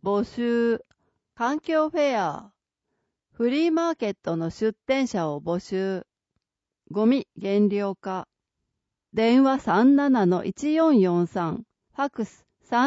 募集。環境フェア。フリーマーケットの出店者を募集。ゴミ減量化。電話37-1443。ファックス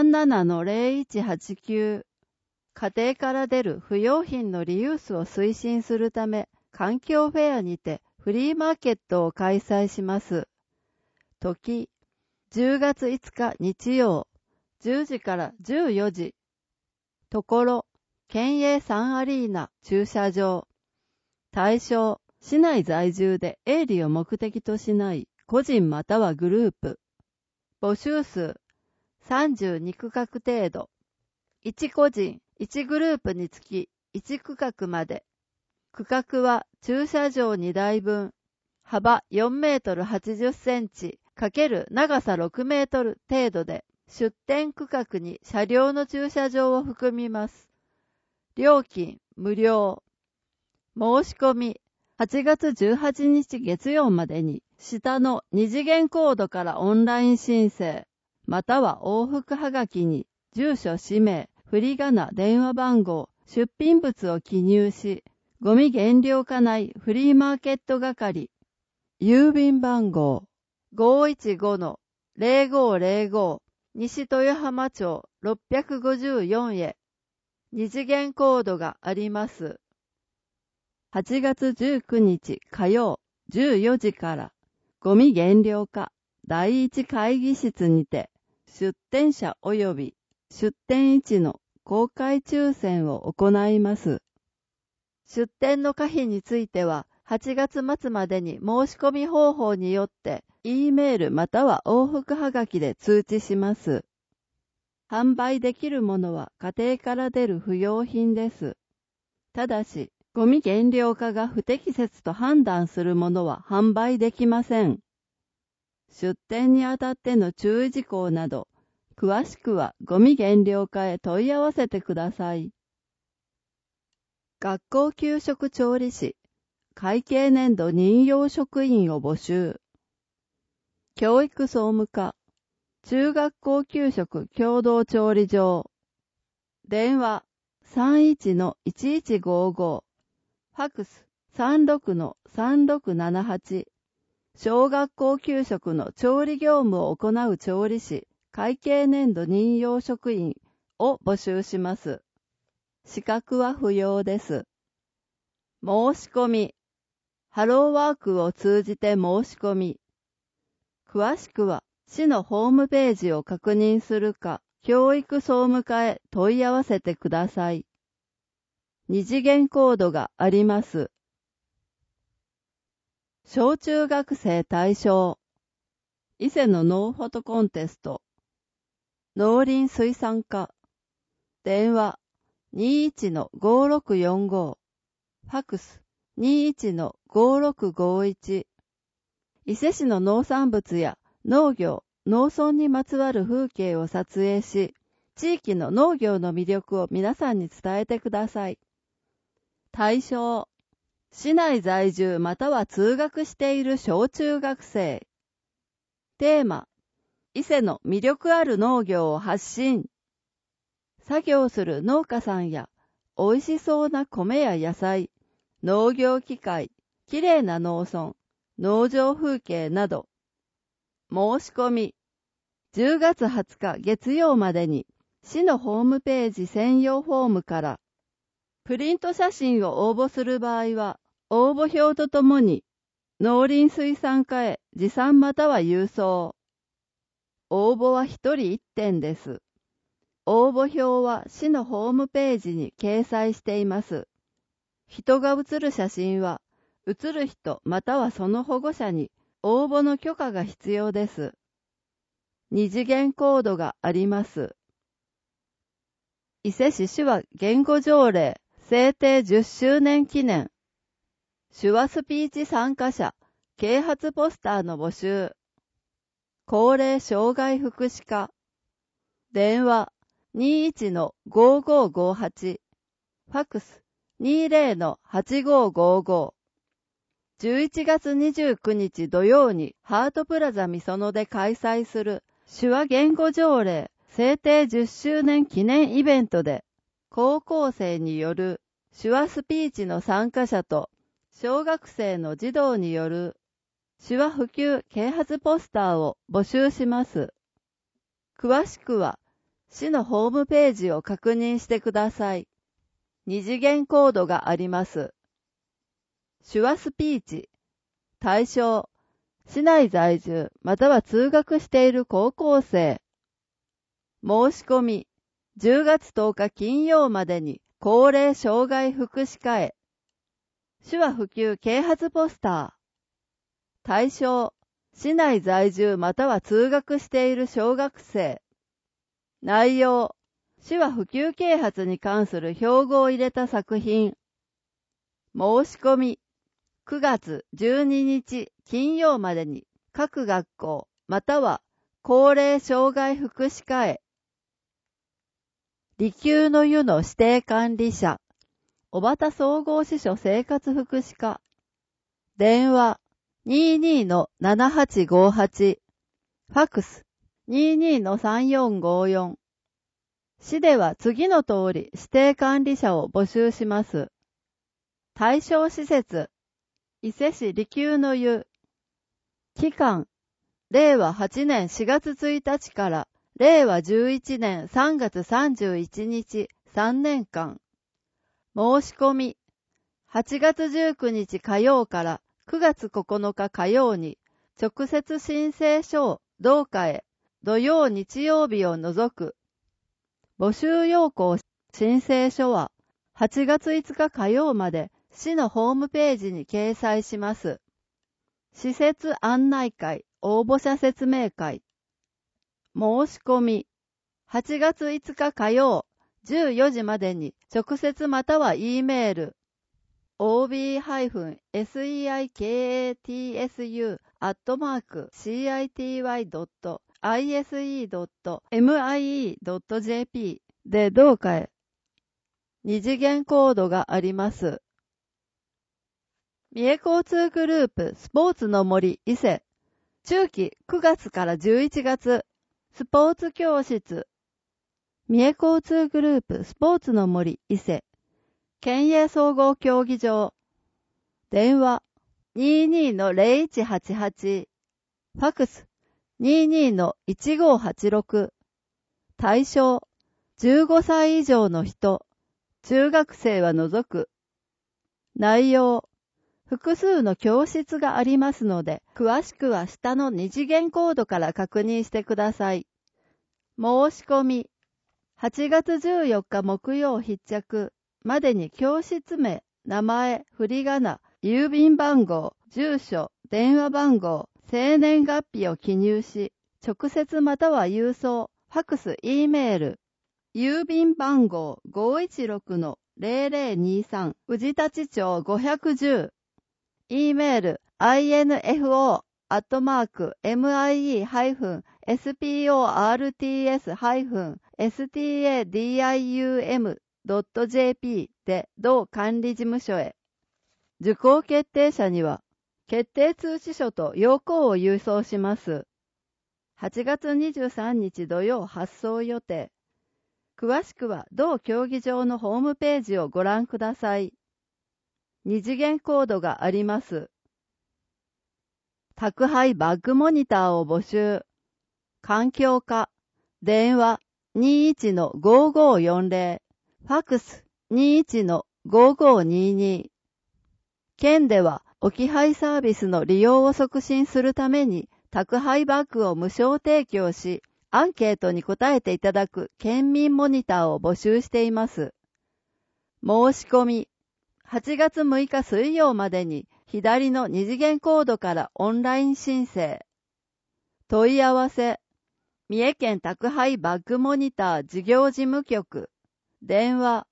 37-0189。家庭から出る不用品のリユースを推進するため、環境フェアにてフリーマーケットを開催します。時、10月5日日曜、10時から14時。ところ、県営サンアリーナ駐車場。対象、市内在住で営利を目的としない個人またはグループ。募集数、32区画程度。1個人、1グループにつき1区画まで。区画は駐車場2台分。幅4メートル80センチ×長さ6メートル程度で、出店区画に車両の駐車場を含みます。料金無料。申し込み8月18日月曜までに下の2次元コードからオンライン申請または往復はがきに住所氏名振り仮名電話番号出品物を記入し、ゴミ減量化内フリーマーケット係郵便番号 515-0505 西豊浜町654へ2次元コードがあります。8月19日火曜14時からゴミ減量化第一会議室にて出店者及び出店位置の公開抽選を行います。出店の可否については8月末までに申し込み方法によって E メールまたは往復はがきで通知します。販売できるものは家庭から出る不用品です。ただし、ゴミ減量化が不適切と判断するものは販売できません。出店にあたっての注意事項など、詳しくはゴミ減量化へ問い合わせてください。学校給食調理師、会計年度任用職員を募集。教育総務課、中学校給食共同調理場。電話31-1155。ファックス36-3678。小学校給食の調理業務を行う調理師、会計年度任用職員を募集します。資格は不要です。申し込み。ハローワークを通じて申し込み。詳しくは市のホームページを確認するか、教育総務課へ問い合わせてください。2次元コードがあります。小中学生対象。伊勢のノーフォトコンテスト。農林水産課。電話21-5645。ファックス21-5651。伊勢市の農産物や農業、農村にまつわる風景を撮影し、地域の農業の魅力を皆さんに伝えてください。対象、市内在住または通学している小中学生。テーマ、伊勢の魅力ある農業を発信。作業する農家さんや、美味しそうな米や野菜、農業機械、きれいな農村、農場風景など。申し込み。10月20日月曜までに、市のホームページ専用フォームから、プリント写真を応募する場合は、応募表とともに、農林水産課へ持参または郵送。応募は1人1点です。応募表は市のホームページに掲載しています。人が写る写真は、写る人またはその保護者に応募の許可が必要です。2次元コードがあります。伊勢市手話言語条例制定10周年記念。手話スピーチ参加者、啓発ポスターの募集。高齢障害福祉課。電話21-5558。ファックス20-8555。11月29日土曜にハートプラザみそので開催する手話言語条例制定10周年記念イベントで高校生による手話スピーチの参加者と小学生の児童による手話普及啓発ポスターを募集します。詳しくは市のホームページを確認してください。二次元コードがあります。手話スピーチ対象市内在住または通学している高校生。申し込み10月10日金曜までに高齢障害福祉課へ。手話普及啓発ポスター。対象市内在住または通学している小学生。内容手話普及啓発に関する標語を入れた作品。申し込み9月12日金曜までに各学校または高齢障害福祉課へ。利休の湯の指定管理者小畑総合支所生活福祉課。電話 22-7858 ファクス 22-3454。市では次の通り指定管理者を募集します。対象施設伊勢市利休の湯。期間令和8年4月1日から令和11年3月31日3年間。申し込み8月19日火曜から9月9日火曜に直接申請書を同課へ土曜日曜日を除く。募集要項申請書は8月5日火曜まで市のホームページに掲載します。施設案内会応募者説明会。申し込み8月5日火曜14時までに直接または E メール ob-city.city.ise.mie.jp で同課へ。二次元コードがあります。三重交通グループスポーツの森伊勢。中期9月から11月。スポーツ教室。三重交通グループスポーツの森伊勢。県営総合競技場。電話 22-0188。ファクス 22-1586。対象15歳以上の人。中学生は除く。内容複数の教室がありますので、詳しくは下の二次元コードから確認してください。申し込み8月14日木曜必着までに教室名、名前、振り仮名、郵便番号、住所、電話番号、生年月日を記入し、直接または郵送、ファクス、E メール、郵便番号 516-0023 宇治立町510 E メール info@mie-sports-stadium.jp で同管理事務所へ。受講決定者には決定通知書と要項を郵送します。8月23日土曜発送予定。詳しくは同競技場のホームページをご覧ください。二次元コードがあります。宅配バッグモニターを募集。環境課。電話 21-5540。ファクス 21-5522。県では置き配サービスの利用を促進するために宅配バッグを無償提供し、アンケートに答えていただく県民モニターを募集しています。申し込み8月6日水曜までに左の二次元コードからオンライン申請。問い合わせ三重県宅配バッグモニター事業事務局。電話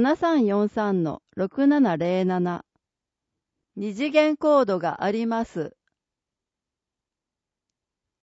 090-7343-6707。二次元コードがあります。